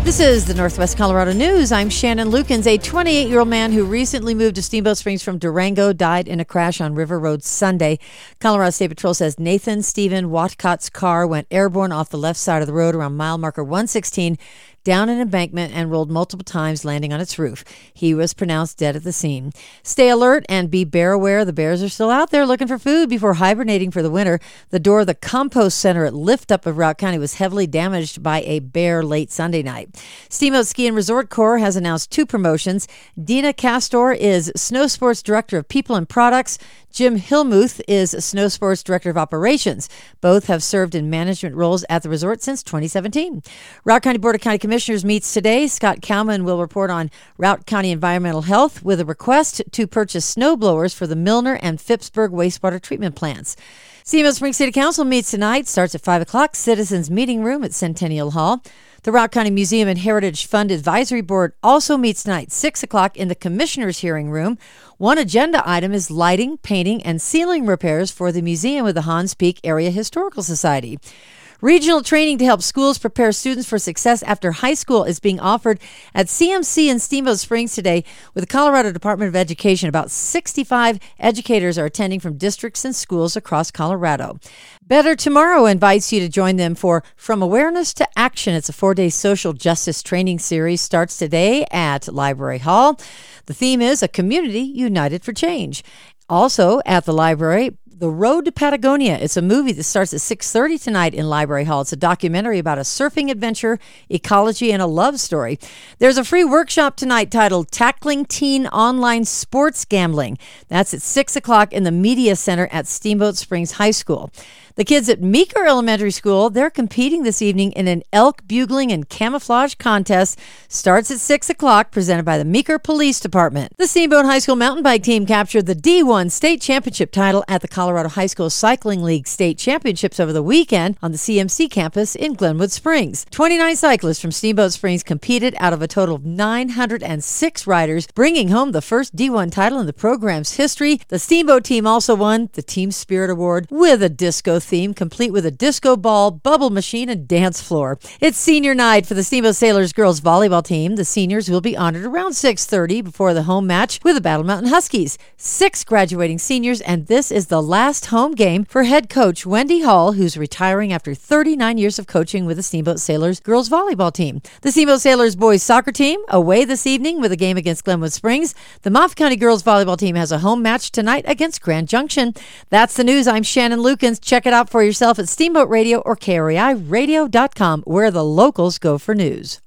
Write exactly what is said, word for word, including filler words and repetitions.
This is the Northwest Colorado News. I'm Shannon Lukens. A twenty-eight-year-old man who recently moved to Steamboat Springs from Durango died in a crash on River Road Sunday. Colorado State Patrol says Nathan Stephen Watcott's car went airborne off the left side of the road around mile marker one sixteen, down an embankment and rolled multiple times, landing on its roof. He was pronounced dead at the scene. Stay alert and be bear aware. The bears are still out there looking for food before hibernating for the winter. The door of the compost center at Lift Up of Routt County was heavily damaged by a bear late Sunday night. Steamboat Ski and Resort Corps has announced two promotions. Dina Castor is Snow Sports Director of People and Products. Jim Hillmuth is Snow Sports Director of Operations. Both have served in management roles at the resort since twenty seventeen. Routt County Board of County Commissioners meets today. Scott Kalman will report on Routt County environmental health with a request to purchase snow blowers for the Milner and Phippsburg wastewater treatment plants. Steamboat Springs City Council meets tonight. Starts at five o'clock. Citizens Meeting Room at Centennial Hall. The Routt County Museum and Heritage Fund Advisory Board also meets tonight, six o'clock in the Commissioner's Hearing Room. One agenda item is lighting, painting, and ceiling repairs for the museum of the Hans Peak Area Historical Society. Regional training to help schools prepare students for success after high school is being offered at C M C in Steamboat Springs today with the Colorado Department of Education. About sixty-five educators are attending from districts and schools across Colorado. Better Tomorrow invites you to join them for From Awareness to Action. It's a four-day social justice training series. Starts today at Library Hall. The theme is A Community United for Change. Also at the library, The Road to Patagonia. It's a movie that starts at six thirty tonight in Library Hall. It's a documentary about a surfing adventure, ecology, and a love story. There's a free workshop tonight titled Tackling Teen Online Sports Gambling. That's at six o'clock in the Media Center at Steamboat Springs High School. The kids at Meeker Elementary School, they're competing this evening in an elk bugling and camouflage contest. Starts at six o'clock, presented by the Meeker Police Department. The Steamboat High School mountain bike team captured the D one state championship title at the Colorado High School Cycling League State Championships over the weekend on the C M C campus in Glenwood Springs. twenty-nine cyclists from Steamboat Springs competed out of a total of nine hundred six riders, bringing home the first D one title in the program's history. The Steamboat team also won the Team Spirit Award with a disco theme, complete with a disco ball, bubble machine, and dance floor. It's senior night for the Steamboat Sailors girls volleyball team. The seniors will be honored around six thirty before the home match with the Battle Mountain Huskies. Six graduating seniors, and this is the last home game for head coach Wendy Hall, who's retiring after thirty-nine years of coaching with the Steamboat Sailors girls volleyball team. The Steamboat Sailors boys soccer team away this evening with a game against Glenwood Springs. The Moffett County girls volleyball team has a home match tonight against Grand Junction. That's the news. I'm Shannon Lukens. Check it out for yourself at Steamboat Radio or K R A I radio dot com, where the locals go for news.